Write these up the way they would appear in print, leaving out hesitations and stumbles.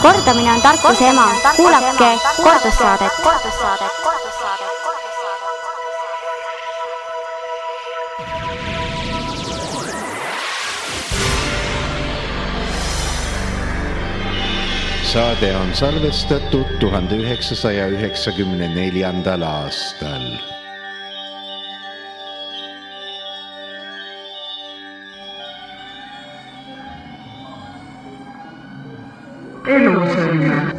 kordamine on tarkuse ema. Kuulake kordussaadet. Saade on salvestatud 1994. aastal. Elusõnne.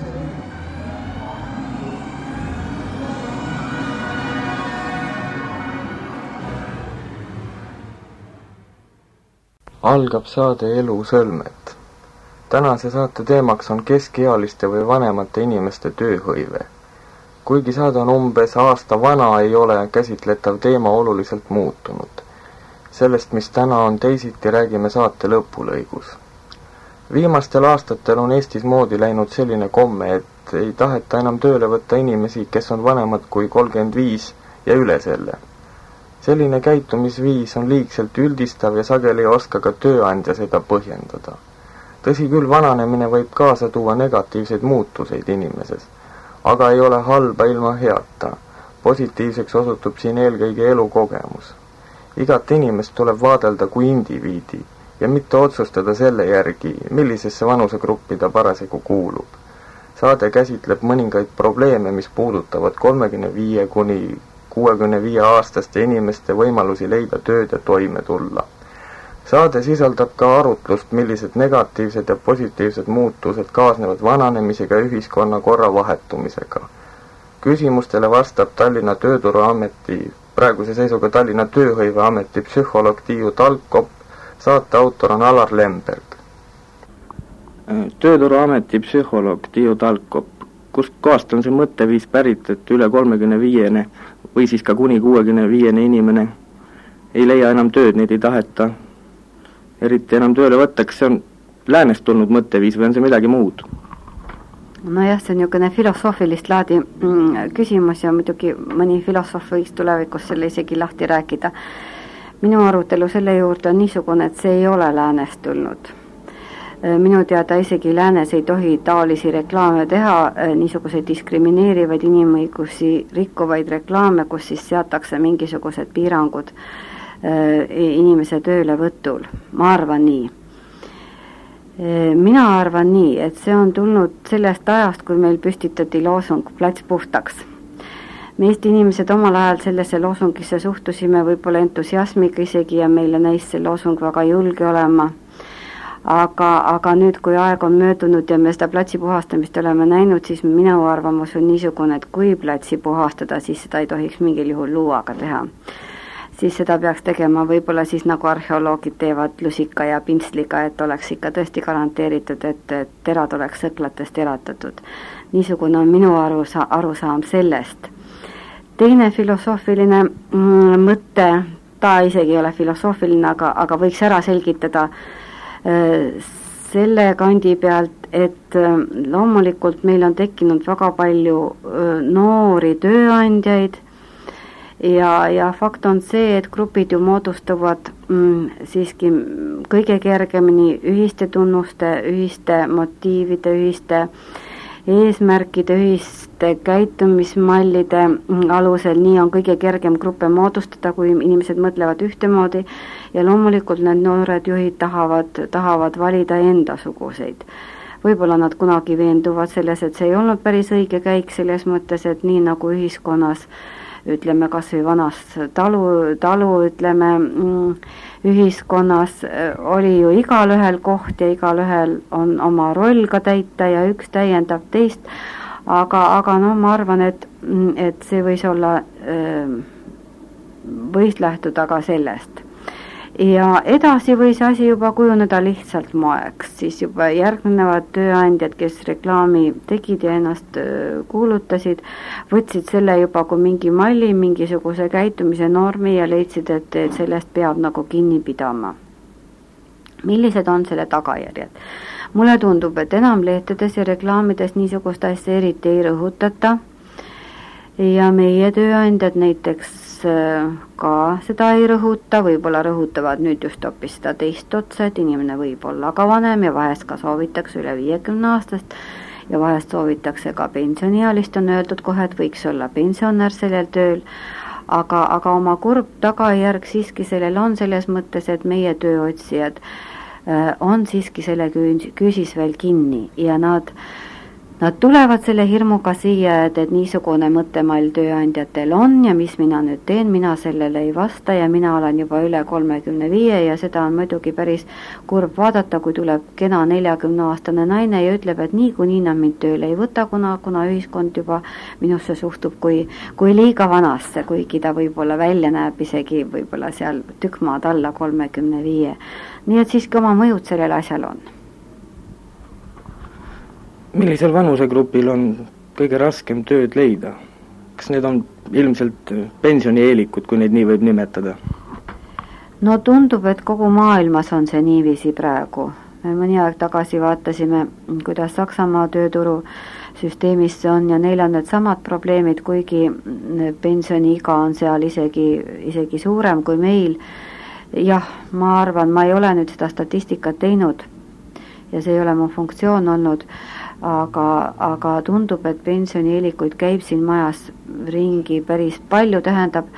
Algab saade Elusõlmed. Tänase saate teemaks on keskealiste või vanemate inimeste tööhõive. Kuigi saade on umbes aasta vana, ei ole käsitletav teema oluliselt muutunud. Sellest, mis täna on teisiti, räägime saate lõpulõigus. Viimastel aastatel on Eestis moodi läinud selline komme, et ei taheta enam tööle võtta inimesi, kes on vanemad kui 35 ja üle selle. Selline käitumisviis on liigselt üldistav ja sageli ei oska ka tööandja seda põhjendada. Tõsi küll, vananemine võib kaasa tuua negatiivseid muutuseid inimeses, aga ei ole halba ilma heata. Positiivseks osutub siin eelkõige elukogemus. Igat inimest tuleb vaadelda kui indiviidi ja mitte otsustada selle järgi, millisesse vanusegruppi ta parasjagu kuulub. Saade käsitleb mõningaid probleeme, mis puudutavad 35 kuni 65 aastaste inimeste võimalusi leida tööd ja toime tulla. Saade sisaldab ka arutlust, millised negatiivsed ja positiivsed muutused kaasnevad vananemisega ja ühiskonna korra vahetumisega. Küsimustele vastab Tallinna Tööturuameti, praeguse seisuga Tallinna Tööhõiveameti psühholoog Tiiu Talkop, saate autor on Alar Lemberg. Tööturuameti psühholoog Tiiu Talkop, kust kohast on see mõtteviis pärit, et üle 35 või siis ka kuni 65 inimene ei leia enam tööd, neid ei taheta eriti enam tööle võttaks, see on läänest tulnud mõtteviis või on see midagi muud? Nojah, see on niisugune filosoofilist laadi küsimus ja muidugi mõni filosoof võiks tulevikus selle isegi lahti rääkida. Minu arutelu selle juurde on niisugune, et see ei ole läänest tulnud. Minu teada isegi läänes ei tohi taolisi reklaame teha, niisuguseid diskrimineerivaid inimõigusi rikkuvaid reklaame, kus siis seatakse mingisugused piirangud inimese töölevõtul. Ma arvan nii. Mina arvan nii, et see on tulnud sellest ajast, kui meil püstitati loosung plats puhtaks. Me Eesti inimesed omal ajal sellesse loosungisse suhtusime võib-olla entusiasmiga isegi ja meile näis see loosung väga julge olema. Aga nüüd, kui aeg on möödunud ja me seda platsi puhastamist oleme näinud, siis minu arvamus on niisugune, et kui platsi puhastada, siis seda ei tohiks mingil juhul luuaga teha. Siis seda peaks tegema võib-olla siis nagu arheoloogid teevad lusika ja pintsliga, et oleks ikka tõesti garanteeritud, et terad oleks sõklatest eratatud. Niisugune on minu arusaam sellest. Teine filosoofiline mõte, ta isegi ei ole filosoofiline, aga võiks ära selgitada selle kandi pealt, et loomulikult meil on tekkinud väga palju noori tööandjaid, ja fakt on see, et grupid ju moodustuvad siiski kõige kergemini ühiste tunnuste, ühiste motiivide, ühiste eesmärkide, ühiste käitumismallide alusel. Nii on kõige kergem gruppe moodustada, kui inimesed mõtlevad ühtemoodi ja loomulikult need noored juhid tahavad valida endasuguseid. Võib-olla nad kunagi veenduvad selles, et see ei olnud päris õige käik selles mõttes, et nii nagu ühiskonnas ütleme kas või vanas talu ütleme, ühiskonnas oli ju igal ühel koht ja igal ühel on oma roll ka täita ja üks täiendab teist, aga no ma arvan, et see võis lähtuda ka sellest. Ja edasi võis asi juba kujuneda lihtsalt moeks, siis juba järgnevad tööandjad, kes reklaami tegid ja ennast kuulutasid, võtsid selle juba kui mingi malli, mingisuguse käitumise normi ja leidsid, et sellest peab nagu kinni pidama. Millised on selle tagajärjed? Mulle tundub, et enam lehtedes ja reklaamides niisugust asja eriti ei rõhutata ja meie tööandjad näiteks ka seda ei rõhuta, võib-olla rõhutavad nüüd just hoopis seda teist otsa, et inimene võib olla ka vanem ja vahest ka soovitakse üle 50 aastast ja vahest soovitakse ka pensioniealist, on öeldud kohe, et võiks olla pensionär sellel tööl, aga oma kurb tagajärg siiski sellel on selles mõttes, et meie tööotsijad on siiski selle küüsis veel kinni ja nad tulevad selle hirmuga siia, et niisugune mõttemall tööandjatel on ja mis mina nüüd teen, mina sellele ei vasta ja mina olen juba üle 35 ja seda on muidugi päris kurb vaadata, kui tuleb kena 40-aastane naine ja ütleb, et niikuinii nad mind tööle ei võta, kuna ühiskond juba minusse suhtub kui liiga vanasse, kuigi ta võib-olla välja näeb isegi võib-olla seal tükk maad alla 35. Nii et siiski oma mõjud sellel asjal on. Millisel vanusegrupil on kõige raskem tööd leida? Kas need on ilmselt pensionieelikud, kui neid nii võib nimetada? No tundub, et kogu maailmas on see niiviisi praegu. Me mõni aeg tagasi vaatasime, kuidas Saksamaa tööturu süsteemis on ja neil on need samad probleemid, kuigi pensioniiga on seal isegi suurem kui meil. Jah, ma arvan, ma ei ole nüüd seda statistikat teinud ja see ei ole mu funktsioon olnud, aga tundub, et pensionieelikuid käib siin majas ringi päris palju, tähendab,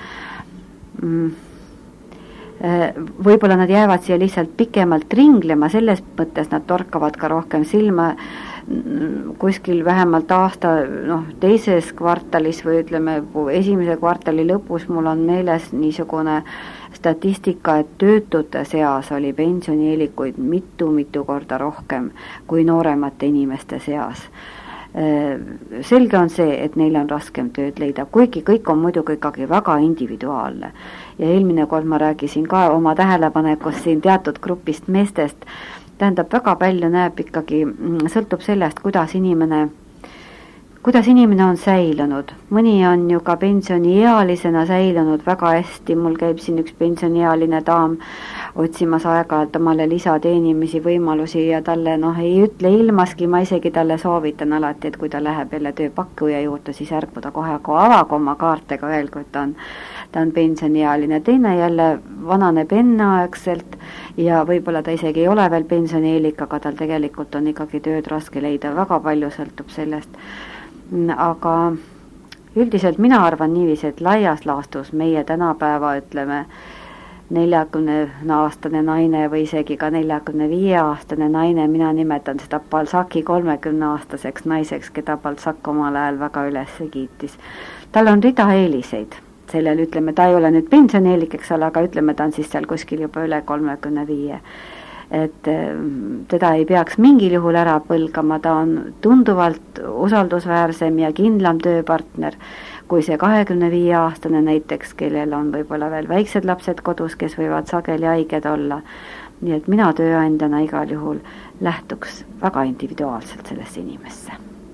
võib-olla nad jäävad siia lihtsalt pikemalt ringlema, selles mõttes nad torkavad ka rohkem silma kuskil vähemalt aasta teises kvartalis või ütleme esimese kvartali lõpus mul on meeles niisugune statistika, et töötute seas oli pensionieelikuid mitu korda rohkem kui nooremate inimeste seas. Selge on see, et neil on raskem tööd leida, kuigi kõik on muidugi ikkagi väga individuaalne. Ja eelmine kord ma rääkisin ka oma tähelepanekust siin teatud grupist meestest, tähendab väga palju näeb ikkagi, sõltub sellest, kuidas inimene on säilunud. Mõni on ju ka pensioniealisena säilunud väga hästi, mul käib siin üks pensioniealine daam otsimas aeg-ajalt omale lisateenimisi võimalusi ja talle ei ütle ilmaski, ma isegi talle soovitan alati, et kui ta läheb jälle tööpakkuja juurde, siis ärgu ta kohe avagu oma kaartega veel, kui ta on pensioniealine. Teine jälle vananeb enneaegselt ja võib-olla ta isegi ei ole veel pensionieelik, aga tal tegelikult on ikkagi tööd raske leida, väga palju sõltub sellest. Aga üldiselt mina arvan niiviisi, et laias laastus meie tänapäeva, ütleme, 40-aastane naine või isegi ka 45-aastane naine, mina nimetan seda Balzaci 30-aastaseks naiseks, keda Balzac omal ajal väga üles kiitis. Tal on rida eeliseid. Sellel, ütleme, ta ei ole nüüd pensionieelik, eks ole, aga ütleme, ta on siis seal kuskil juba üle 35. Et teda ei peaks mingil juhul ära põlgama, ta on tunduvalt usaldusväärsem ja kindlam tööpartner kui see 25-aastane näiteks, kellel on võib-olla veel väiksed lapsed kodus, kes võivad sageli haiged olla. Nii et mina tööandjana igal juhul lähtuks väga individuaalselt sellesse inimesse.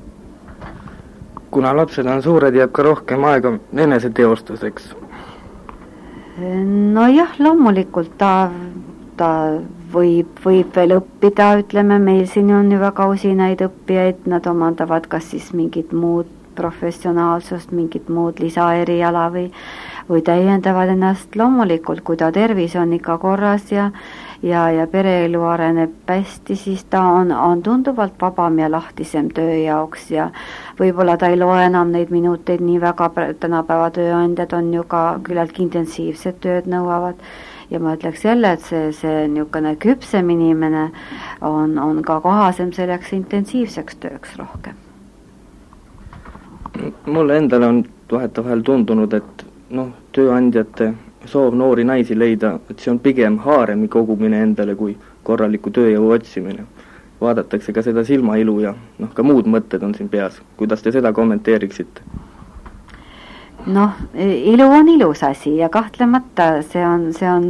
Kuna lapsed on suured, jääb ka rohkem aega eneseteostuseks? No jah, loomulikult ta võib veel õppida, ütleme, meil siin on ju väga usinaid õppijaid, nad omandavad kas siis mingit muud professionaalsust, mingit muud lisaeriala või täiendavad ennast. Loomulikult, kui ta tervis on ikka korras ja pereelu areneb hästi, siis ta on tunduvalt vabam ja lahtisem töö jaoks ja võib-olla ta ei loe enam neid minuteid nii väga, tänapäeva tööandjad on ju ka küllalt intensiivsed tööd nõuavad ja ma ütleks jälle, et see niisugune küpsem inimene on ka kohasem selleks intensiivseks tööks rohkem. Mulle endale on vahetevahel tundunud, et tööandjate soov noori naisi leida, et see on pigem haaremi kogumine endale kui korraliku tööjõu otsimine. Vaadatakse ka seda silmailu ja ka muud mõtted on siin peas. Kuidas te seda kommenteeriksite? Ilu on ilus asi ja kahtlemata see on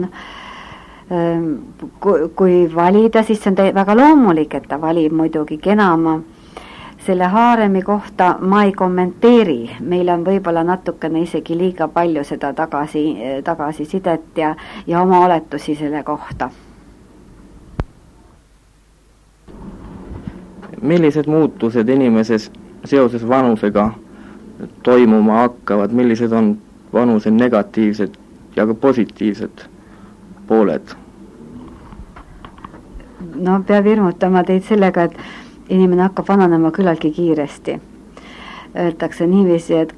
kui valida, siis see on väga loomulik, et ta valib muidugi kenama. Selle haaremi kohta ma ei kommenteeri, meil on võib-olla natukene isegi liiga palju seda tagasisidet ja oma oletusi selle kohta. Millised muutused inimeses seoses vanusega toimuma hakkavad, millised on vanuse negatiivsed ja ka positiivsed pooled? Peab hirmutama teid sellega, et inimene hakkab vananema küllaltki kiiresti. Öeldakse niiviisi, et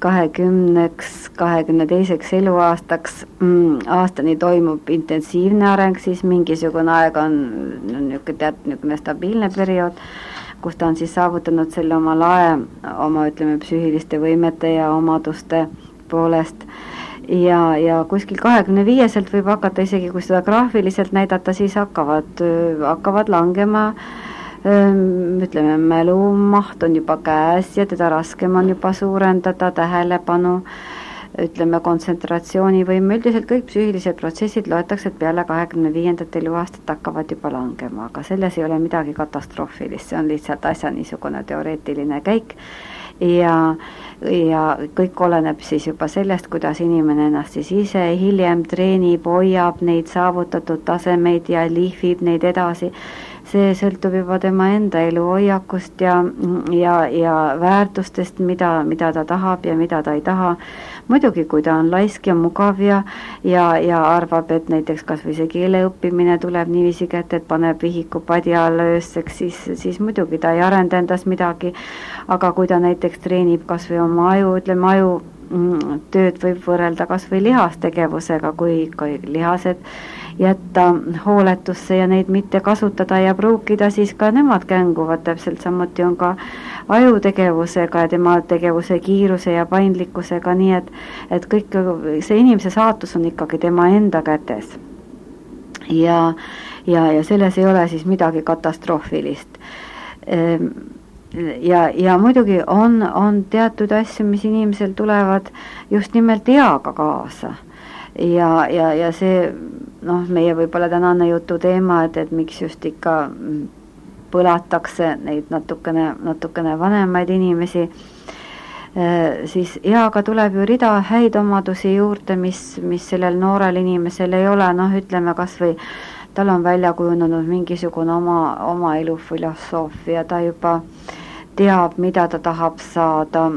20-22 eluaastaks aastani toimub intensiivne areng, siis mingisugune aeg on niisugune stabiilne periood, kus ta on siis saavutanud selle oma lae, oma ütleme psüühiliste võimete ja omaduste poolest. Ja kuskil 25-selt võib hakata isegi, kui seda graafiliselt näidata, siis hakkavad langema, ütleme, mälumaht on juba käes ja teda raskem on juba suurendada, tähelepanu, ütleme, kontsentratsioonivõime, üldiselt kõik psüühilised protsessid loetakse, et peale 25. eluaastat hakkavad juba langema, aga selles ei ole midagi katastroofilist, see on lihtsalt asja niisugune teoreetiline käik ja kõik oleneb siis juba sellest, kuidas inimene ennast siis ise hiljem treenib, hoiab neid saavutatud tasemeid ja lihvib neid edasi. See sõltub juba tema enda eluhoiakust ja väärtustest, mida ta tahab ja mida ta ei taha. Muidugi, kui ta on laisk ja mugav ja arvab, et näiteks kas või see keele õppimine tuleb niiviisi kätte, et paneb vihiku padja alla öösseks, siis muidugi ta ei arenda endas midagi, aga kui ta näiteks treenib kas või oma aju, ütleme aju tööd võib võrrelda kas või lihastegevusega, kui lihased jätta hooletusse ja neid mitte kasutada ja pruukida, siis ka nemad känguvad, täpselt samuti on ka ajutegevusega ja tema tegevuse kiiruse ja paindlikkusega, nii et kõik see inimese saatus on ikkagi tema enda kätes. Ja selles ei ole siis midagi katastroofilist. Ja muidugi on teatud asju, mis inimesel tulevad just nimelt eaga kaasa. Ja see, meie võib-olla tänane jutu teema, et miks just ikka põlatakse neid natukene vanemaid inimesi, siis eaga tuleb ju rida häid omadusi juurde, mis sellel noorel inimesel ei ole, ütleme kas või tal on välja kujunenud mingisugune oma elufilosoofia, ta juba teab, mida ta tahab saada,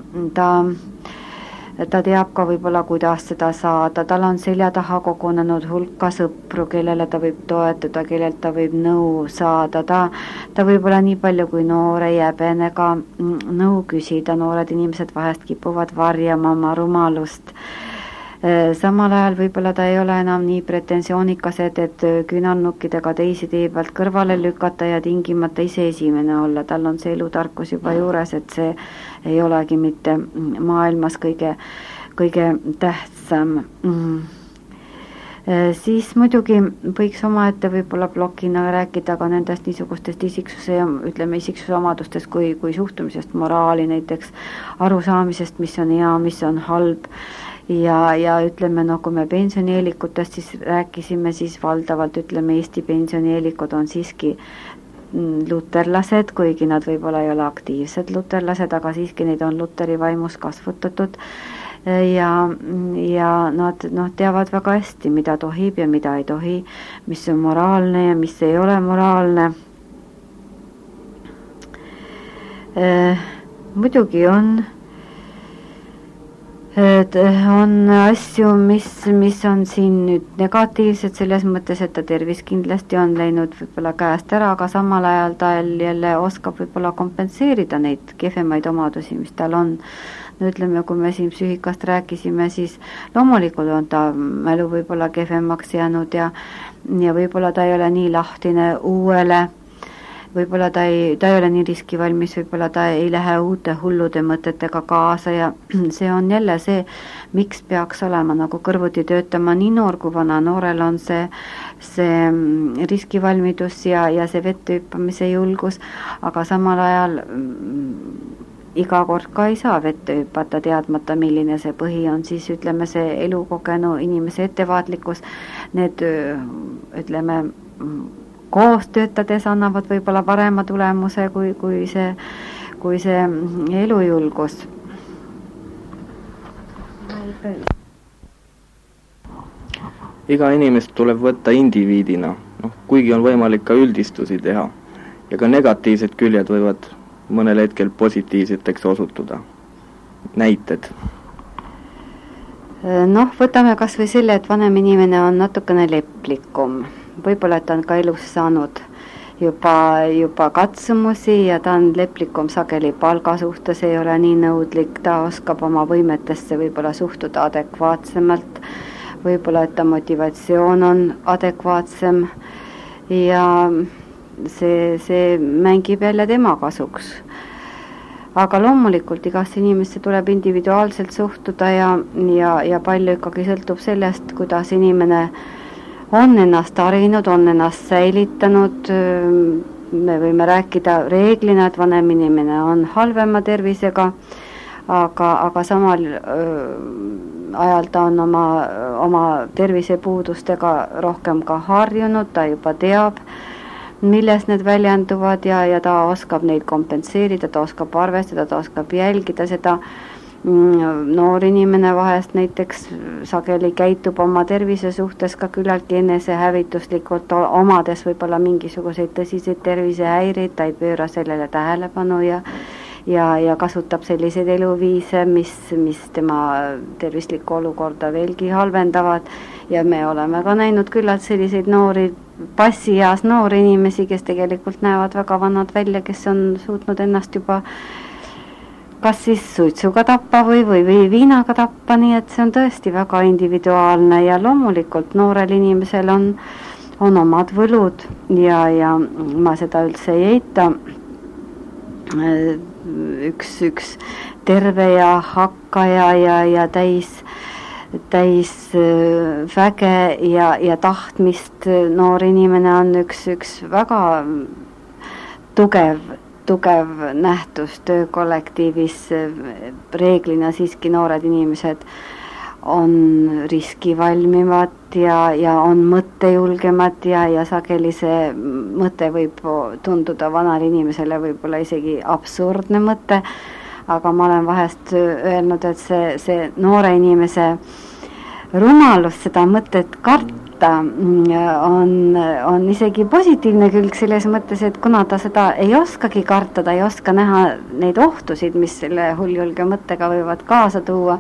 ta teab ka võib-olla, kuidas seda saada, tal on selja taha kogunenud hulka sõpru, kellele ta võib toetuda, kellelt ta võib nõu saada, ta võib-olla nii palju kui noor ei häbene ka nõu küsida, noored inimesed vahest kipuvad varjama oma rumalust. Samal ajal võib-olla ta ei ole enam nii pretensioonikas, et küünalnukkidega teisi tee pealt kõrvale lükata ja tingimata ise esimene olla. Tal on see elutarkus juba juures, et see ei olegi mitte maailmas kõige tähtsam. Siis muidugi võiks omaette võib-olla plokina rääkida ka nendest niisugustest isiksuse omadustest kui suhtumisest moraali, näiteks arusaamisest, mis on hea, mis on halb. Ja ütleme, kui me pensionieelikutest siis rääkisime, siis valdavalt ütleme, Eesti pensionieelikud on siiski luterlased, kuigi nad võib-olla ei ole aktiivsed luterlased, aga siiski neid on luteri vaimus kasvutatud ja nad teavad väga hästi, mida tohib ja mida ei tohi, mis on moraalne ja mis ei ole moraalne. Muidugi on asju, mis on siin nüüd negatiivsed selles mõttes, et ta tervis kindlasti on läinud võib-olla käest ära, aga samal ajal ta jälle oskab võib-olla kompenseerida neid kehvemaid omadusi, mis tal on. Ütleme, kui me siin psüühikast rääkisime, siis loomulikult on ta mälu võib-olla kehvemaks jäänud ja võib-olla ta ei ole nii lahtine uuele, võib-olla ta ei ole nii riskivalmis, võib-olla ta ei lähe uute hullude mõtetega kaasa ja see on jälle see, miks peaks olema nagu kõrvuti töötama nii noor kui vana. Noorel on see riskivalmidus ja see vette hüppamise julgus, aga samal ajal iga kord ka ei saa vette hüpata teadmata, milline see põhi on, siis ütleme see elukogenu inimese ettevaatlikkus, need ütleme koos töötades annavad võib-olla parema tulemuse kui see elujulgus. Iga inimest tuleb võtta indiviidina, kuigi on võimalik ka üldistusi teha ja ka negatiivsed küljed võivad mõnel hetkel positiivseteks osutuda. Näited. Võtame kas või selle, et vanem inimene on natukene leplikum. Võib-olla, et ta on ka elus saanud juba katsumusi ja ta on leplikum sageli palga suhtes, ei ole nii nõudlik, ta oskab oma võimetesse võib-olla suhtuda adekvaatsemalt, võib-olla et ta motivatsioon on adekvaatsem ja see mängib jälle tema kasuks. Aga loomulikult igasse inimesse tuleb individuaalselt suhtuda ja palju ikkagi sõltub sellest, kuidas inimene on ennast harinud, on ennast säilitanud. Me võime rääkida reeglina, et vanem inimene on halvema tervisega, aga samal ajal ta on oma tervisepuudustega rohkem ka harjunud, ta juba teab, milles need väljenduvad ja ta oskab neid kompenseerida, ta oskab arvestada, ta oskab jälgida seda. Noor inimene vahest näiteks sageli käitub oma tervise suhtes ka küllaltki enesehävituslikult, omades võib-olla mingisuguseid tõsiseid tervisehäireid, ta ei pööra sellele tähelepanu ja kasutab selliseid eluviise, mis tema tervislikku olukorda veelgi halvendavad ja me oleme ka näinud küllalt selliseid noori, passieas noori inimesi, kes tegelikult näevad väga vanad välja, kes on suutnud ennast juba kas siis suitsuga tappa või viinaga tappa, nii et see on tõesti väga individuaalne ja loomulikult noorel inimesel on omad võlud ja ma seda üldse ei eita. Üks terve ja hakkaja ja täis väge ja tahtmist noor inimene on üks väga tugev nähtus töökollektiivis. Reeglina siiski noored inimesed on riskivalmimad ja on mõttejulgemad ja sageli see mõte võib tunduda vanale inimesele võib-olla isegi absurdne mõte, aga ma olen vahest öelnud, et see noore inimese rumalus seda mõtet karta on isegi positiivne külg selles mõttes, et kuna ta seda ei oskagi karta, ta ei oska näha neid ohtusid, mis selle hulljulge mõttega võivad kaasa tuua,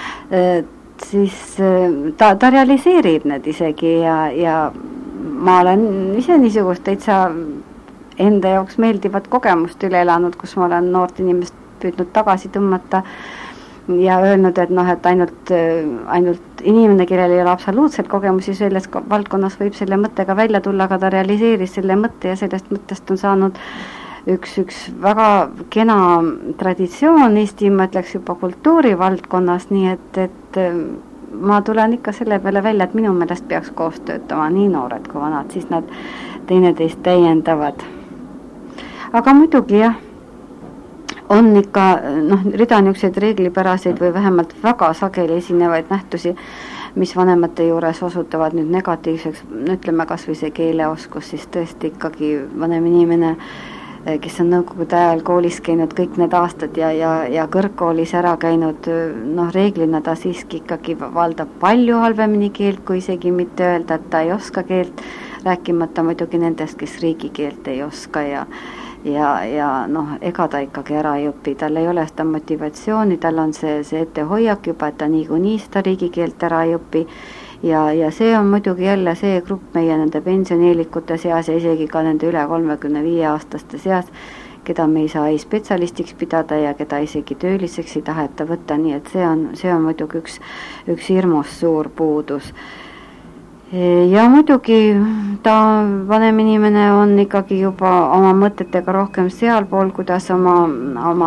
siis ta realiseerib need isegi ja ma olen ise niisugust täitsa enda jaoks meeldivat kogemust üle elanud, kus ma olen noort inimest püüdnud tagasi tõmmata ja öelnud, et et ainult inimene, kellel ei ole absoluutselt kogemusi selles valdkonnas, võib selle mõttega välja tulla, aga ta realiseeris selle mõtte ja sellest mõttest on saanud üks väga kena traditsioon Eesti, ma ütleks juba kultuurivaldkonnas, nii et ma tulen ikka selle peale välja, et minu meelest peaks koos töötama nii noored kui vanad, siis nad teineteist täiendavad. Aga muidugi jah, on ikka rida niisuguseid reeglipäraseid või vähemalt väga sageli esinevaid nähtusi, mis vanemate juures osutavad nüüd negatiivseks, ütleme kas või see keeleoskus, siis tõesti ikkagi vanem inimene, kes on nõukogude ajal koolis käinud kõik need aastad ja kõrgkoolis ära käinud, reeglina ta siiski ikkagi valdab palju halvemini keelt, kui isegi mitte öelda, et ta ei oska keelt, rääkimata muidugi nendest, kes riigikeelt ei oska ja ega ta ikkagi ära ei õpi, tal ei ole seda motivatsiooni, tal on see ettehoiak juba, et ta niikuinii seda riigikeelt ära ei õpi ja see on muidugi jälle see grupp meie nende pensionieelikute seas ja isegi ka nende üle 35-aastaste seas, keda me ei saa ei spetsialistiks pidada ja keda isegi tööliseks ei taheta võtta, nii et see on muidugi üks hirmus suur puudus. Ja muidugi ta vanem inimene on ikkagi juba oma mõtetega rohkem sealpool, kuidas oma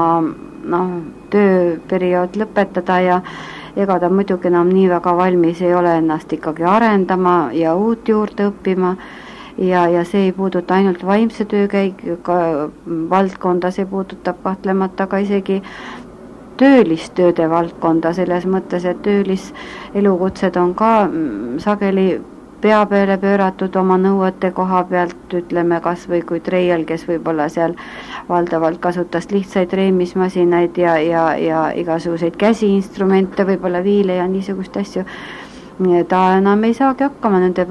tööperiood lõpetada ja ega ta muidugi enam nii väga valmis ei ole ennast ikkagi arendama ja uut juurde õppima ja see ei puuduta ainult vaimse töökäiga valdkonda, see puudutab kahtlemata ka isegi töölistööde valdkonda selles mõttes, et tööliselukutsed on ka sageli pea peale pööratud oma nõuete koha pealt, ütleme kas või kui treial, kes võib-olla seal valdavalt kasutas lihtsaid reemismasinaid ja igasuguseid käsiinstrumente, võib-olla viile ja niisugust asju. Ta enam ei saagi hakkama nende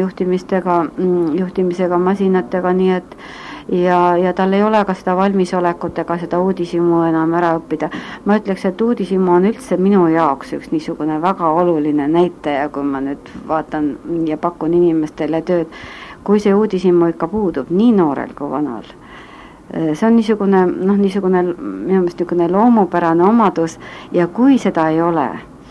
juhtimisega masinatega, nii et ja tal ei ole ka seda valmisolekut ega seda uudishimu enam ära õppida. Ma ütleks, et uudishimu on üldse minu jaoks üks niisugune väga oluline näitaja, kui ma nüüd vaatan ja pakun inimestele tööd. kui see uudishimu ikka puudub nii noorel kui vanal. See on niisugune minu meelest niisugune loomupärane omadus ja kui seda ei ole,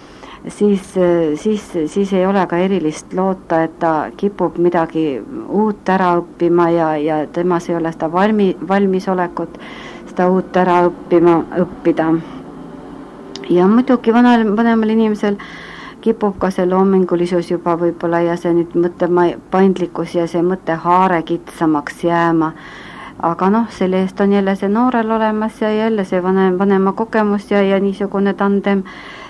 siis ei ole ka erilist loota, et ta kipub midagi uut ära õppima ja temas ei ole seda valmisolekut seda uut ära õppida. Ja muidugi vanemal inimesel kipub ka see loomingulisus juba võib-olla ja see nüüd mõttepaindlikkus ja see mõttehaare kitsamaks jääma. Aga selle eest on jälle see noorel olemas ja jälle see vanema kogemus ja niisugune tandem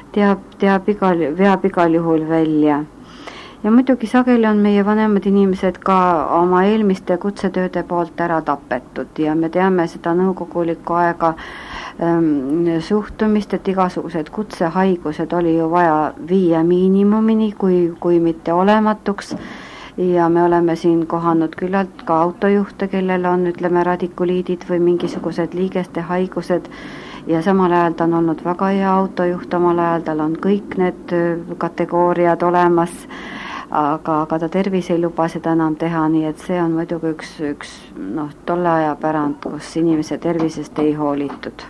veab igal juhul välja. Ja muidugi sageli on meie vanemad inimesed ka oma eelmiste kutsetööde poolt ära tapetud ja me teame seda nõukogulikku aega suhtumist, et igasugused kutsehaigused oli ju vaja viia miinimumini, kui mitte olematuks. Ja me oleme siin kohanud küllalt ka autojuhte, kellel on, ütleme, radikuliidid või mingisugused liigeste haigused ja samal ajal ta on olnud väga hea autojuht, omal ajal tal on kõik need kategooriad olemas, aga ta tervis ei luba seda enam teha, nii et see on muidugi üks tolle aja pärand, kus inimese tervisest ei hoolitud.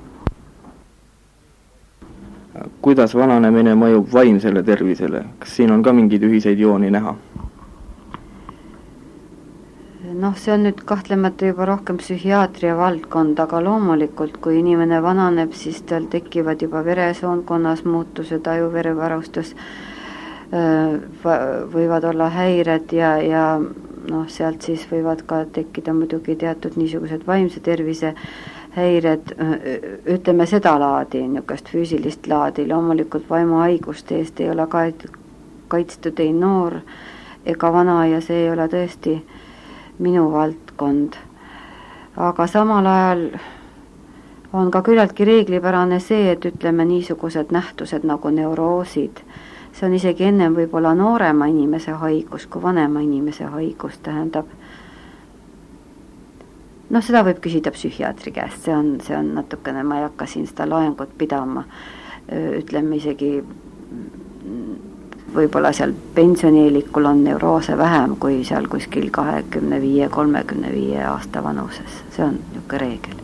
Kuidas vananemine mõjub vaimsele tervisele? Kas siin on ka mingeid ühiseid jooni näha? See on nüüd kahtlemata juba rohkem psühhiaatria valdkond, aga loomulikult, kui inimene vananeb, siis tal tekivad juba veresoonkonnas muutused, ajuverevarustus, võivad olla häired ja sealt siis võivad ka tekkida muidugi teatud niisugused vaimse tervise häired, ütleme seda laadi, niisugust füüsilist laadi, loomulikult vaimuhaiguste eest ei ole kaitstud ei noor ega vana ja see ei ole tõesti minu valdkond. Aga samal ajal on ka küllaltki reeglipärane see, et ütleme niisugused nähtused nagu neuroosid, see on isegi ennem võib-olla noorema inimese haigus kui vanema inimese haigus, tähendab. Seda võib küsida psühhiaatri käest, see on natukene, ma ei hakka siin seda loengut pidama, ütleme isegi võib-olla seal pensionieelikul on neuroose vähem kui seal kuskil 25-35 aasta vanuses. See on niisugune reegel.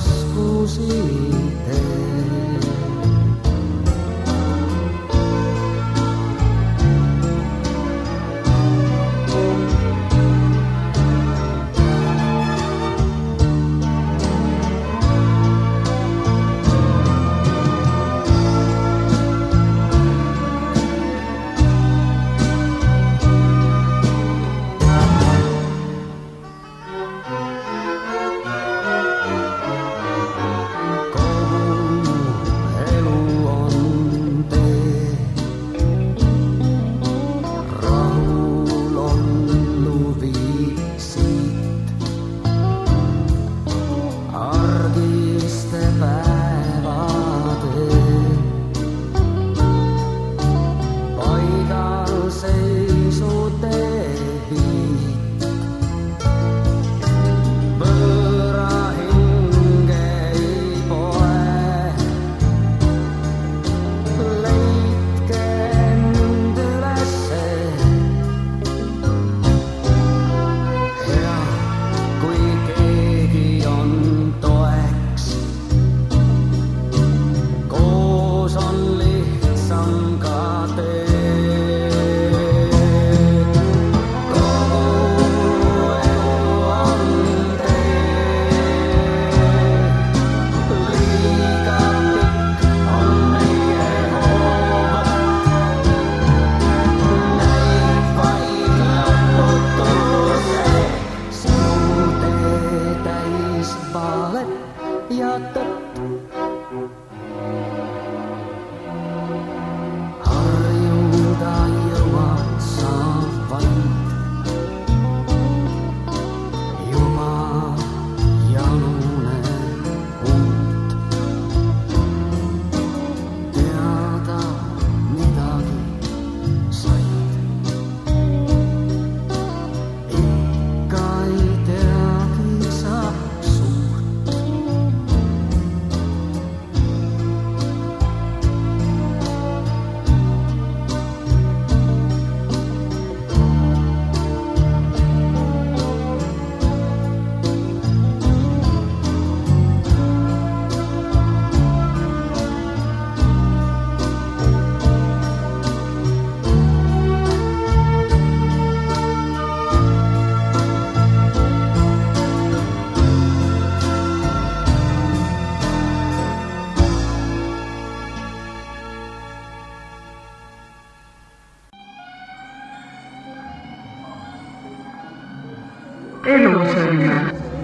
elusõnne.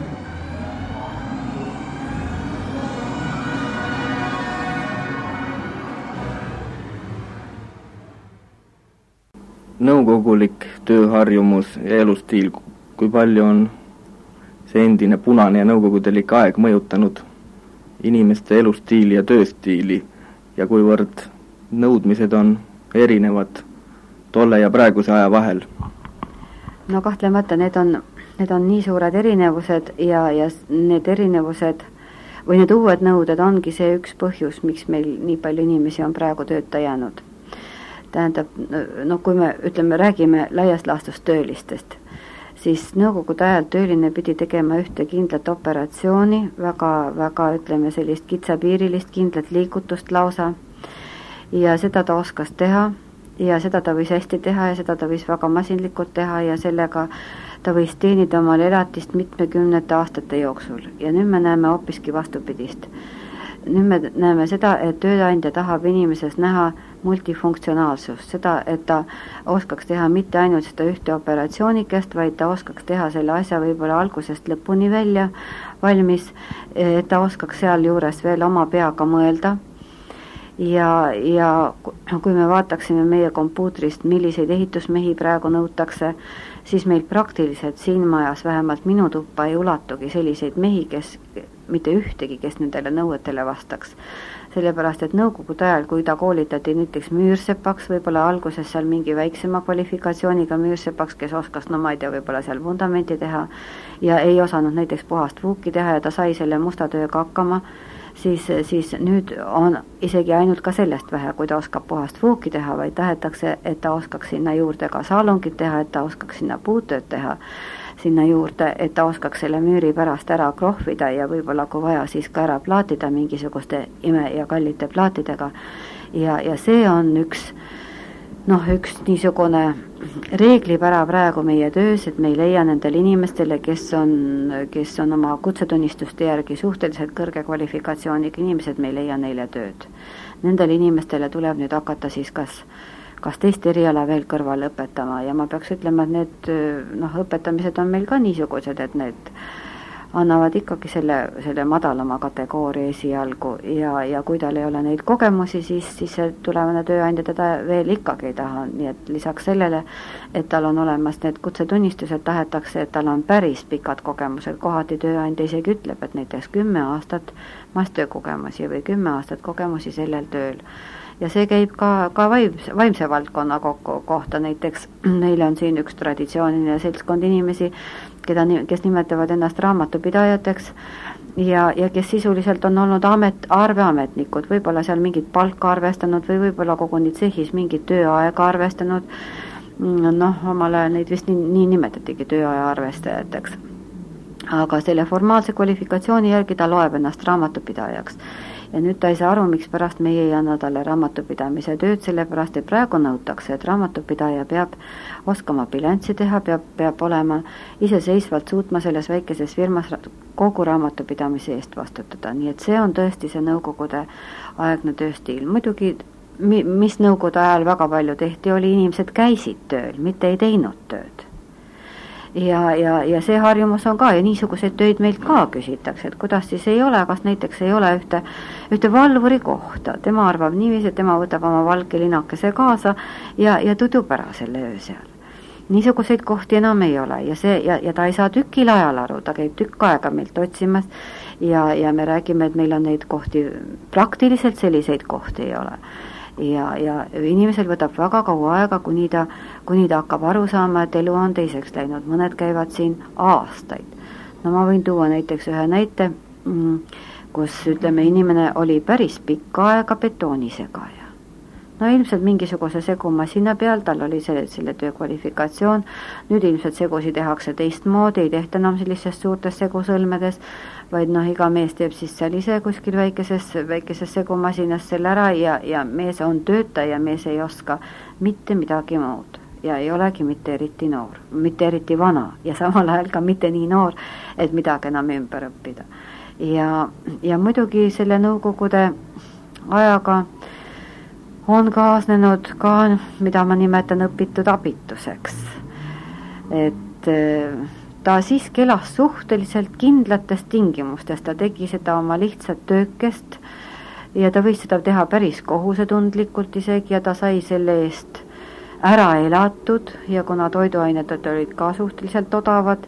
Nõukogulik tööharjumus ja elustiil, kui palju on see endine punane ja nõukogudelik aeg mõjutanud inimeste elustiili ja tööstiili ja kuivõrd nõudmised on erinevad tolle ja praeguse aja vahel? No kahtlemata need on nii suured erinevused ja need erinevused või need uued nõuded ongi see üks põhjus, miks meil nii palju inimesi on praegu tööta jäänud. Tähendab, no kui me räägime laias laastus töölistest, siis nõukogude ajal tööline pidi tegema ühte kindlat operatsiooni, väga sellist kitsapiirilist kindlat liigutust lausa, ja seda ta oskas teha ja seda ta võis hästi teha ja seda ta võis väga masinlikult teha ja sellega ta võis teenida omale elatist mitmekümnete aastate jooksul. Ja nüüd me näeme hoopiski vastupidist. Nüüd me näeme seda, et tööandja tahab inimeses näha multifunktsionaalsust, seda, et ta oskaks teha mitte ainult seda ühte operatsioonikest, vaid ta oskaks teha selle asja võib-olla algusest lõpuni välja valmis, et ta oskaks seal juures veel oma peaga mõelda. Ja kui me vaataksime meie kompuutrist, milliseid ehitusmehi praegu nõutakse, siis meil praktiliselt siin majas vähemalt minu tuppa ei ulatugi selliseid mehi, mitte ühtegi, kes nendele nõuetele vastaks. Sellepärast, et nõukogude ajal, kui ta koolitati näiteks müürsepaks, võib-olla alguses seal mingi väiksema kvalifikatsiooniga müürsepaks, kes oskas, no ma ei tea, võib-olla seal vundamenti teha ja ei osanud näiteks puhast vuuki teha ja ta sai selle musta tööga hakkama, siis nüüd on isegi ainult ka sellest vähe, kui ta oskab puhast vuuki teha, vaid tahetakse, et ta oskaks sinna juurde ka saalongit teha, et ta oskaks sinna puutööd teha. sinna juurde, et ta oskaks selle müüri pärast ära krohvida ja võib-olla kui vaja, siis ka ära plaatida mingisuguste ime- ja kallite plaatidega. Ja see on üks niisugune reeglipära praegu meie töös, et me ei leia nendele inimestele, kes on oma kutsetunnistuste järgi suhteliselt kõrge kvalifikatsiooniga inimesed, me ei leia neile tööd. Nendele inimestele tuleb nüüd hakata siis kas teist eriala veel kõrvale õpetama ja ma peaks ütlema, et need õpetamised on meil ka niisugused, et need annavad ikkagi selle madalama kategooria esialgu ja kui tal ei ole neid kogemusi, siis see tulevane tööandja teda veel ikkagi ei taha, nii et lisaks sellele, et tal on olemas need kutsetunnistused, tahetakse, et tal on päris pikad kogemused, kohati tööandja isegi ütleb, et näiteks 10 aastat maastöökogemusi või 10 aastat kogemusi sellel tööl. Ja see käib ka vaimse valdkonna kohta, näiteks neile on siin üks traditsiooniline seltskond inimesi, kes nimetavad ennast raamatupidajateks ja kes sisuliselt on olnud arveametnikud, võib-olla seal mingit palka arvestanud või võib-olla koguni tsehhis mingit tööaega arvestanud, omal ajal neid vist nii nimetatigi tööaja arvestajateks. Aga selle formaalse kvalifikatsiooni järgi ta loeb ennast raamatupidajaks. Ja nüüd ta ei saa aru, miks pärast meie ei anna talle raamatupidamise tööd, sellepärast et praegu nõutakse, et raamatupidaja peab oskama bilanssi teha, peab olema iseseisvalt suutma selles väikeses firmas kogu raamatupidamise eest vastutada. Nii et see on tõesti see nõukogude aegne tööstiil. Muidugi, mis nõukogude ajal väga palju tehti, oli inimesed käisid tööl, mitte ei teinud tööd. Ja see harjumus on ka ja niisuguseid töid meilt ka küsitakse, et kuidas siis ei ole, kas näiteks ei ole ühte valvuri kohta, tema arvab niiviisi, et tema võtab oma valge linakese kaasa ja tudub ära selle öö seal. Niisuguseid kohti enam ei ole ja ta ei saa tükil ajal aru, ta käib tükk aega meilt otsimas ja me räägime, et meil on neid kohti, praktiliselt selliseid kohti ei ole. Ja inimesel võtab väga kaua aega, kuni ta hakkab aru saama, et elu on teiseks läinud. Mõned käivad siin aastaid. No ma võin tuua näiteks ühe näite, kus ütleme, inimene oli päris pikka aega betoonisega. No ilmselt mingisuguse segumasina peal, tal oli selle töö kvalifikatsioon, nüüd ilmselt segusi tehakse teistmoodi, ei tehta enam sellisest suurtes segusõlmedes, vaid iga mees teeb siis seal ise kuskil väikeses segumasinas selle ära ja mees on töötaja ja mees ei oska mitte midagi muud ja ei olegi mitte eriti noor, mitte eriti vana ja samal ajal ka mitte nii noor, et midagi enam ümber õppida. Ja muidugi selle nõukogude ajaga on kaasnenud ka, mida ma nimetan õpitud abituseks. Et ta siiski elas suhteliselt kindlatest tingimustest, ta tegi seda oma lihtsat töökest ja ta võis seda teha päris kohusetundlikult isegi ja ta sai selle eest ära elatud ja kuna toiduained olid ka suhteliselt odavad,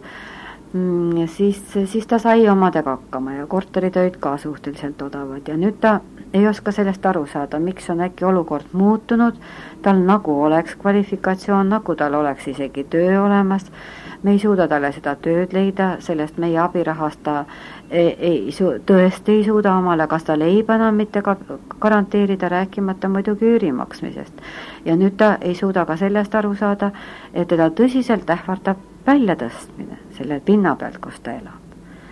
siis ta sai omadega hakkama ja korterid olid ka suhteliselt odavad ja nüüd ta ei oska sellest aru saada, miks on äkki olukord muutunud, tal nagu oleks kvalifikatsioon, nagu tal oleks isegi töö olemas, me ei suuda talle seda tööd leida, sellest meie abirahast ta tõesti ei suuda omale, kas ta leiba enam mitte garanteerida, rääkimata muidugi üüri maksmisest. Ja nüüd ta ei suuda ka sellest aru saada, et teda tõsiselt ähvardab väljatõstmine selle pinna pealt, kus ta elab.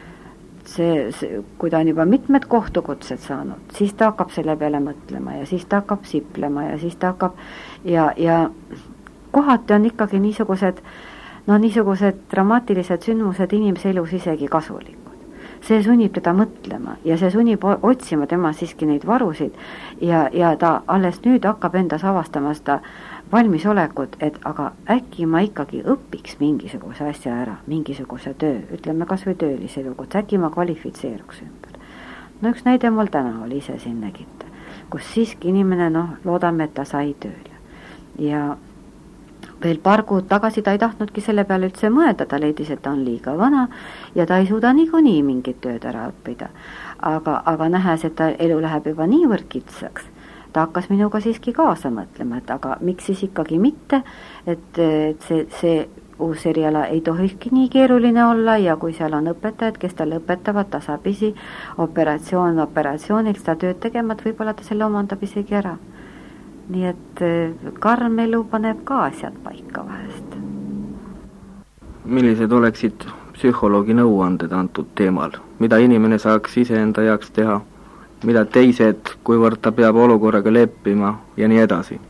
Kui ta on juba mitmed kohtukutsed saanud, siis ta hakkab selle peale mõtlema ja siis ta hakkab siplema ja siis ta hakkab ja kohati on ikkagi niisugused dramaatilised sündmused inimese elus isegi kasulikud. See sunnib teda mõtlema ja see sunnib otsima tema siiski neid varusid ja ta alles nüüd hakkab endas avastama seda valmisolekut, et aga äkki ma ikkagi õpiks mingisuguse asja ära, mingisuguse töö, ütleme kas või töölise lugut, äkki ma kvalifitseeruks ümber. No üks näide mul täna oli ise siin nägite, kus siiski inimene, loodame, et ta sai tööle. Ja veel paar kuud tagasi ta ei tahtnudki selle peale üldse mõelda, ta leidis, et ta on liiga vana ja ta ei suuda niikuinii mingit tööd ära õppida. Aga nähes, et ta elu läheb juba niivõrd kitsaks, ta hakkas minuga siiski kaasa mõtlema, et aga miks siis ikkagi mitte, et see uus eriala ei tohikski nii keeruline olla ja kui seal on õpetajad, kes tal õpetavad tasapisi operatsioonilt seda tööd tegema, et võib-olla ta selle omandab isegi ära. Nii et karm elu paneb ka asjad paika vahest. millised oleksid psühholoogi nõuanded antud teemal, mida inimene saaks iseenda jaoks teha, mida teised, kuivõrd ta peab olukorraga leppima ja nii edasi?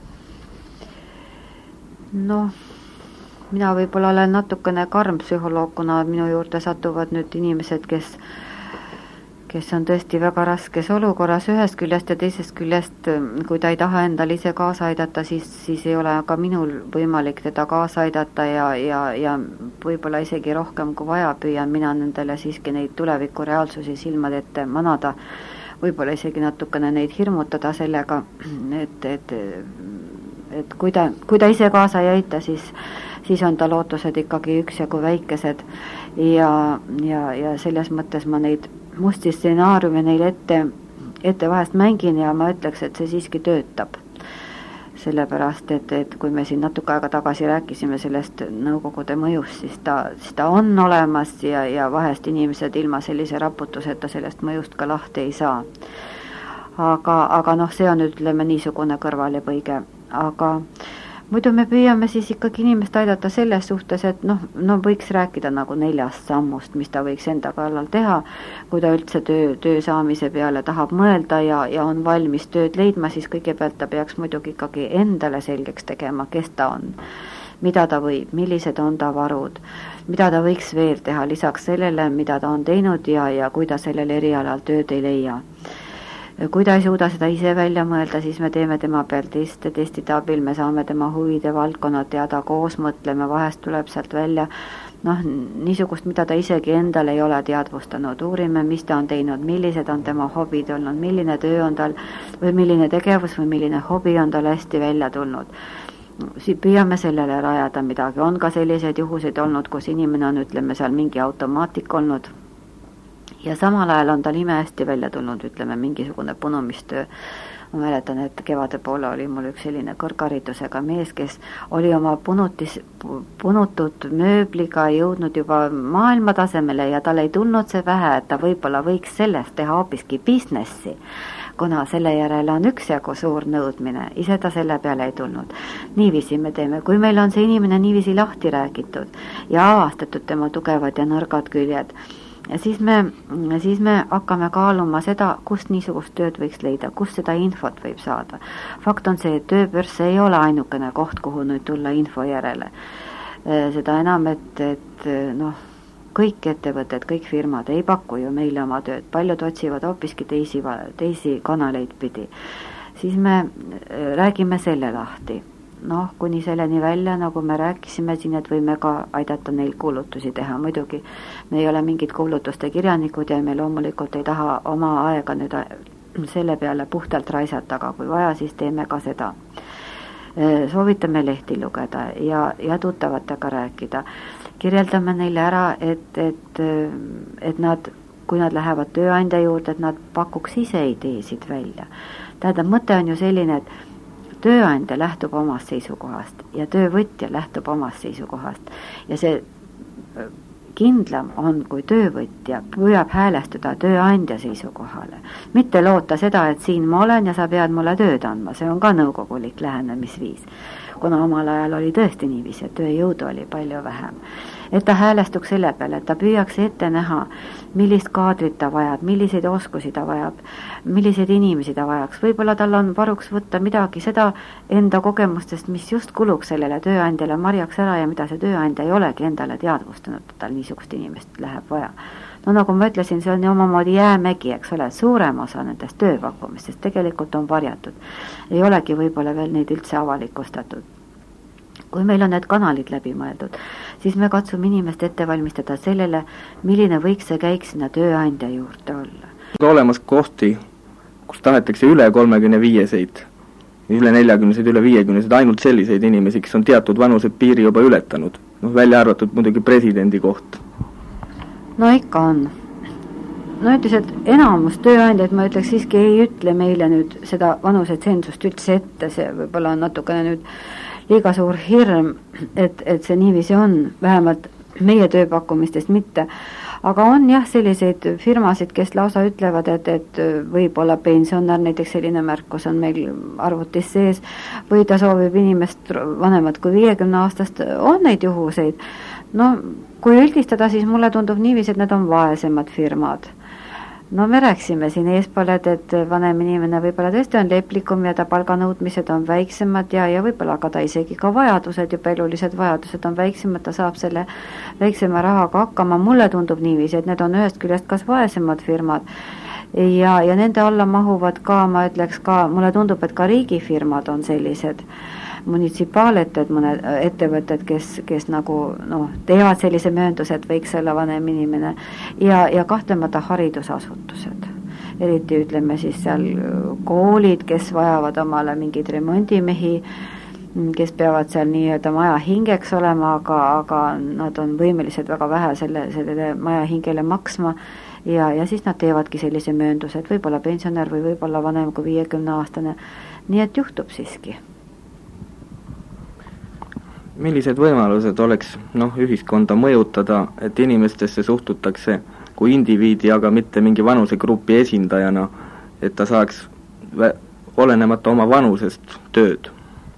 Noh, mina võib-olla olen natukene karm psühholoog, kuna minu juurde satuvad nüüd inimesed, kes on tõesti väga raskes olukorras ühest küljest ja teisest küljest, kui ta ei taha endal ise kaasa aidata, siis ei ole ka minul võimalik teda kaasa aidata ja võib-olla isegi rohkem kui vaja püüan mina nendele siiski neid tuleviku reaalsusi silmade ette manada, võib-olla isegi natukene neid hirmutada sellega, et kui ta ise kaasa ei aita, siis on ta lootused ikkagi üksjagu väikesed ja selles mõttes ma neid musti stsenaariumi neile ette vahest mängin ja ma ütleks, et see siiski töötab. Sellepärast, et kui me siin natuke aega tagasi rääkisime sellest nõukogude mõjust, siis ta on olemas ja vahest inimesed ilma sellise raputuseta sellest mõjust ka lahti ei saa. Aga noh, see on ütleme niisugune kõrvalepõige. Aga muidu me püüame siis ikkagi inimest aidata selles suhtes, et võiks rääkida nagu 4 sammust, mis ta võiks enda kallal teha, kui ta üldse töö saamise peale tahab mõelda ja on valmis tööd leidma, siis kõigepealt ta peaks muidugi ikkagi endale selgeks tegema, kes ta on, mida ta võib, millised on ta varud, mida ta võiks veel teha lisaks sellele, mida ta on teinud ja kui ta sellel erialal tööd ei leia. Kui ta ei suuda seda ise välja mõelda, siis me teeme tema peal testide abil, me saame tema huvide valdkonnad teada, koos mõtleme, vahest tuleb sealt välja niisugust, mida ta isegi endal ei ole teadvustanud, uurime, mis ta on teinud, millised on tema hobid olnud, milline töö on tal või milline tegevus või milline hobi on tal hästi välja tulnud. Püüame sellele rajada midagi, on ka selliseid juhuseid olnud, kus inimene on, ütleme, seal mingi automaatik olnud, ja samal ajal on tal ime hästi välja tulnud, ütleme, mingisugune punumistöö. Ma mäletan, et kevade poole oli mul üks selline kõrgharidusega mees, kes oli oma punutud mööbliga jõudnud juba maailma tasemele ja tal ei tulnud see vähe, et ta võib-olla võiks sellest teha hoopiski businessi, kuna selle järele on üksjagu suur nõudmine, ise ta selle peale ei tulnud. Niiviisi me teeme, kui meil on see inimene niiviisi lahti räägitud ja avastatud tema tugevad ja nõrgad küljed, ja siis me hakkame kaaluma seda, kust niisugust tööd võiks leida, kust seda infot võib saada. Fakt on see, et tööbörs ei ole ainukene koht, kuhu nüüd tulla info järele. Seda enam, et kõik ettevõtted, kõik firmad ei paku ju meile oma tööd, paljud otsivad hoopiski teisi kanaleid pidi. Siis me räägime selle lahti. Kuni selleni välja, nagu me rääkisime siin, et võime ka aidata neil kuulutusi teha. Muidugi me ei ole mingid kuulutuste kirjanikud ja me loomulikult ei taha oma aega nüüd selle peale puhtalt raisata, aga kui vaja, siis teeme ka seda. Soovitame lehti lugeda ja tuttavatega rääkida. Kirjeldame neile ära, et nad, kui nad lähevad tööandja juurde, et nad pakuks ise ideesid välja. Tähendab, mõte on ju selline, et tööandja lähtub omast seisukohast ja töövõtja lähtub omast seisukohast ja see kindlam on, kui töövõtja püüab häälestuda tööandja seisukohale. Mitte loota seda, et siin ma olen ja sa pead mulle tööd andma, see on ka nõukogulik lähenemisviis, kuna omal ajal oli tõesti niiviisi, et tööjõudu oli palju vähem. Et ta häälestuks selle peale, et ta püüaks ette näha, millist kaadrit ta vajab, milliseid oskusi ta vajab, milliseid inimesi ta vajaks. Võib-olla tal on varuks võtta midagi seda enda kogemustest, mis just kuluks sellele tööandjale marjaks ära ja mida see tööandja ei olegi endale teadvustanud, et tal niisugust inimest läheb vaja. Nagu ma ütlesin, see on ju omamoodi jäämägi, eks ole, suurem osa nendest tööpakkumistest tegelikult on varjatud. Ei olegi võib-olla veel neid üldse avalikustatud. Kui meil on need kanalid läbi mõeldud, siis me katsume inimest ette valmistada sellele, milline võiks see käik sinna tööandja juurde olla. Olemas kohti, kus tahetakse üle 35-seid, üle 40-seid, üle 50-seid, ainult selliseid inimesi, kes on teatud vanused piiri juba ületanud. Välja arvatud muidugi presidendi koht. Ikka on. Ütles, et enamus tööandjaid, ma ütleks, siiski ei ütle meile nüüd seda vanusetsensust üldse ette, see võib-olla on natukene nüüd liiga suur hirm, et see niiviisi on, vähemalt meie tööpakkumistest mitte. Aga on jah selliseid firmasid, kes lausa ütlevad, et võib-olla pensionär, näiteks selline märkus on meil arvutis sees, või ta soovib inimest vanemat kui 50 aastast, on neid juhuseid. No kui üldistada, siis mulle tundub niiviisi, et need on vaesemad firmad. No me rääksime siin eespool, et vanem inimene võib-olla tõesti on leplikum ja ta palganõudmised on väiksemad ja võib-olla ka ta isegi ka vajadused, juba elulised vajadused on väiksemad, ta saab selle väiksema rahaga hakkama. Mulle tundub niiviisi, et need on ühest küljest kas vaesemad firmad ja nende alla mahuvad ka, ma ütleks ka, mulle tundub, et ka riigifirmad on sellised munitsipaalettevõtted, mõned ettevõtted, kes nagu teevad sellise möönduse, et võiks olla vanem inimene ja kahtlemata haridusasutused. Eriti ütleme siis seal koolid, kes vajavad omale mingeid remondimehi, kes peavad seal nii-öelda maja hingeks olema, aga nad on võimelised väga vähe sellele maja hingele maksma ja siis nad teevadki sellise möönduse, et võib-olla pensionär või võib-olla vanem kui 50-aastane. Nii et juhtub siiski. Millised võimalused oleks ühiskonda mõjutada, et inimestesse suhtutakse kui indiviidi, aga mitte mingi vanusegrupi esindajana, et ta saaks olenemata oma vanusest tööd?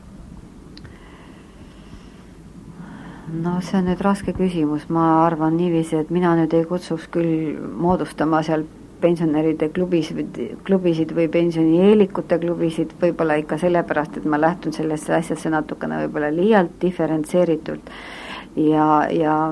No see on nüüd raske küsimus, ma arvan niiviisi, et mina nüüd ei kutsuks küll moodustama seal pensionäride klubisid või pensionieelikute klubisid, võib-olla ikka sellepärast, et ma lähtun sellesse asjasse natukene võib-olla liialt diferentseeritult ja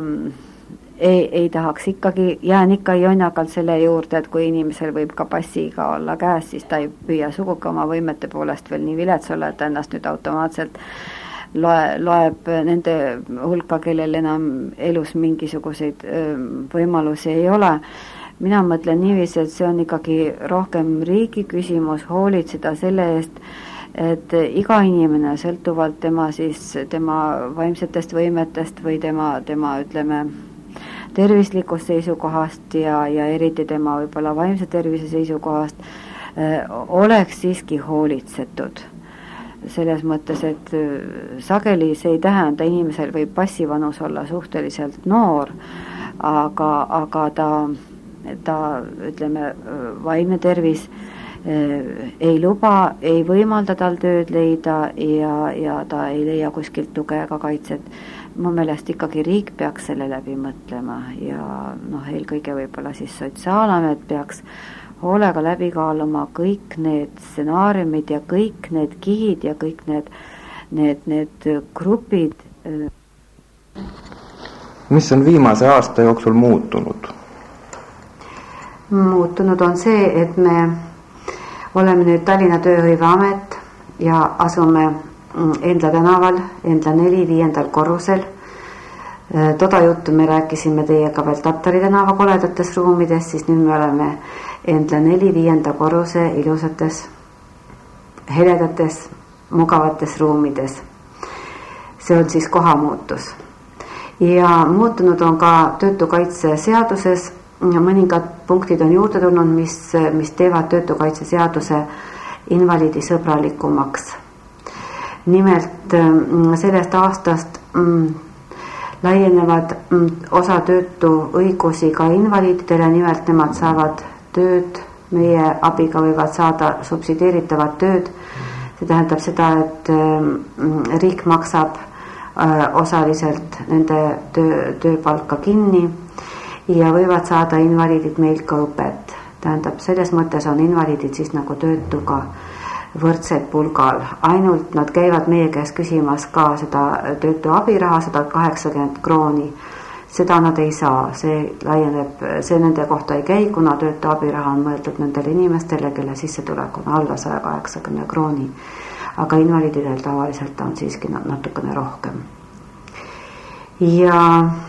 ei tahaks ikkagi, jään ikka jonnakalt selle juurde, et kui inimesel võib ka passiga olla käes, siis ta ei püüa sugugi oma võimete poolest veel nii vilets olla, et ennast nüüd automaatselt loeb nende hulka, kellel enam elus mingisuguseid võimalusi ei ole. Mina mõtlen niiviisi, et see on ikkagi rohkem riigi küsimus hoolitseda selle eest, et iga inimene sõltuvalt tema vaimsetest võimetest või tema ütleme tervislikust seisukohast ja eriti tema võib-olla vaimse tervise seisukohast oleks siiski hoolitsetud. Selles mõttes, et sageli see ei tähenda, inimesel võib passivanus olla suhteliselt noor, aga ta ütleme, vaimne tervis ei luba, ei võimalda tal tööd leida ja ta ei leia kuskilt tuge ega kaitset. Mu meelest ikkagi riik peaks selle läbi mõtlema ja eelkõige võib-olla siis Sotsiaalamet peaks hoolega läbi kaaluma kõik need stsenaariumid ja kõik need kihid ja kõik need grupid. Mis on viimase aasta jooksul muutunud? Muutunud on see, et me oleme nüüd Tallinna Tööhõiveamet ja asume Endla tänaval, Endla 4, 5. korrusel. Toda juttu me rääkisime teiega veel Tattari tänava koledates ruumides, siis nüüd me oleme Endla 4, 5. korruse ilusates, heledates, mugavates ruumides. See on siis kohamuutus. Ja muutunud on ka töötukaitse seaduses, mõningad punktid on juurde tulnud, mis teevad töötukaitse seaduse invaliidi sõbralikumaks. Nimelt sellest aastast laienevad osa töötu õigusi ka invaliididele, nimelt nemad saavad tööd, meie abiga võivad saada subsideeritavat tööd. See tähendab seda, et riik maksab osaliselt nende tööpalka kinni ja võivad saada invaliidid meilt ka õpet. Tähendab, selles mõttes on invaliidid siis nagu töötuga võrdsed pulgal. Ainult nad käivad meie käes küsimas ka seda töötu abiraha, 180 krooni. Seda nad ei saa, see nende kohta ei käi, kuna töötu abiraha on mõeldud nendele inimestele, kelle sissetulek on alla 180 krooni. Aga invaliididel tavaliselt on siiski natukene rohkem. Ja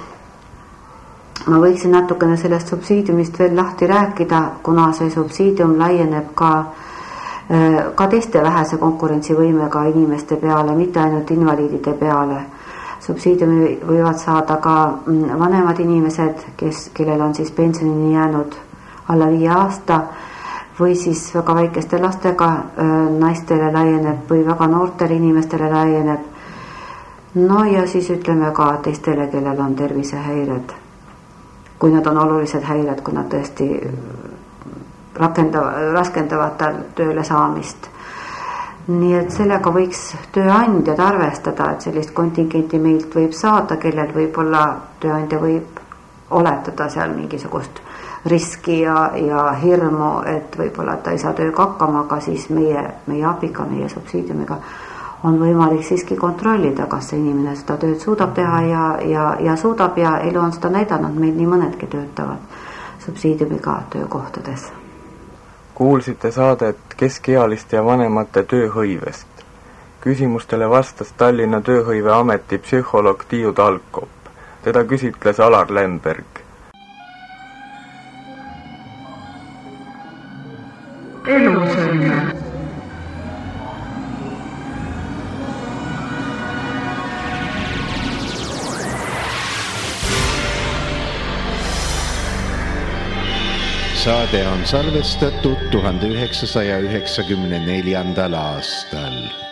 ma võiksin natukene sellest subsiidiumist veel lahti rääkida, kuna see subsiidium laieneb ka teiste vähese konkurentsivõimega inimeste peale, mitte ainult invaliidide peale. Subsiidiumi võivad saada ka vanemad inimesed, kellel on siis pensionini jäänud alla 5 aasta või siis väga väikeste lastega naistele laieneb või väga noortele inimestele laieneb. No ja siis ütleme ka teistele, kellel on tervisehäired. Kui nad on olulised häired, kui nad tõesti raskendavad tal tööle saamist. nii et sellega võiks tööandjad arvestada, et sellist kontingenti meilt võib saada, kellel võib-olla tööandja võib oletada seal mingisugust riski ja hirmu, et võib-olla ta ei saa tööga hakkama, aga siis meie abiga, meie subsiidiumiga on võimalik siiski kontrollida, kas see inimene seda tööd suudab teha ja suudab ja elu on seda näidanud, meil nii mõnedki töötavad subsiidiumiga töökohtades. Kuulsite saadet keskealiste ja vanemate tööhõivest. Küsimustele vastas Tallinna Tööhõiveameti psühholoog Tiiu Talkop. Teda küsitles Alar Lemberg. Elusõnne. Saade on salvestatud 1994. aastal.